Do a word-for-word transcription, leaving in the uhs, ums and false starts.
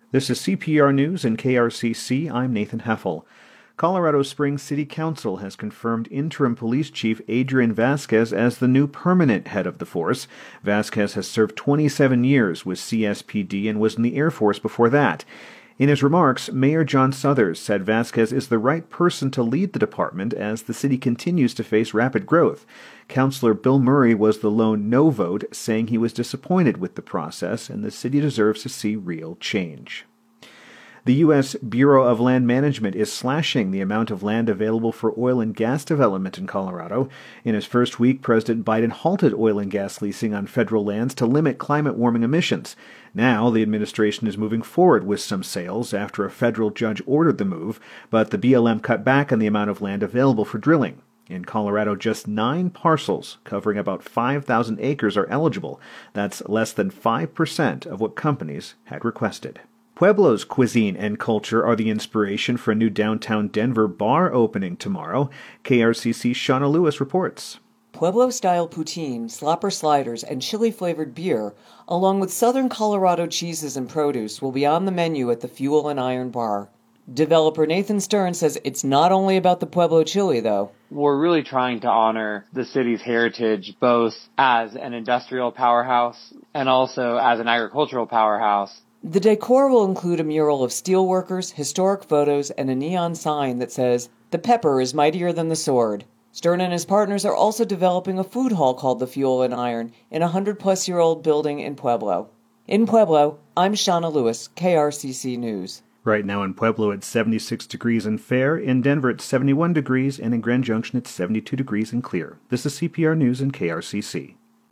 This is C P R News and K R C C. I'm Nathan Heffel. Colorado Springs City Council has confirmed interim police chief Adrian Vasquez as the new permanent head of the force. Vasquez has served twenty-seven years with C S P D and was in the Air Force before that. In his remarks, Mayor John Suthers said Vasquez is the right person to lead the department as the city continues to face rapid growth. Councilor Bill Murray was the lone no vote, saying he was disappointed with the process and the city deserves to see real change. The U S Bureau of Land Management is slashing the amount of land available for oil and gas development in Colorado. In his first week, President Biden halted oil and gas leasing on federal lands to limit climate warming emissions. Now, the administration is moving forward with some sales after a federal judge ordered the move, but the B L M cut back on the amount of land available for drilling. In Colorado, just nine parcels covering about five thousand acres are eligible. That's less than five percent of what companies had requested. Pueblo's cuisine and culture are the inspiration for a new downtown Denver bar opening tomorrow. K R C C's Shauna Lewis reports. Pueblo-style poutine, slapper sliders, and chili-flavored beer, along with southern Colorado cheeses and produce, will be on the menu at the Fuel and Iron Bar. Developer Nathan Stern says it's not only about the Pueblo chili, though. We're really trying to honor the city's heritage, both as an industrial powerhouse and also as an agricultural powerhouse. The decor will include a mural of steelworkers, historic photos, and a neon sign that says, "The pepper is mightier than the sword." Stern and his partners are also developing a food hall called the Fuel and Iron in a hundred-plus-year-old building in Pueblo. In Pueblo, I'm Shauna Lewis, K R C C News. Right now in Pueblo it's seventy-six degrees and fair, in Denver it's seventy-one degrees, and in Grand Junction it's seventy-two degrees and clear. This is C P R News and K R C C.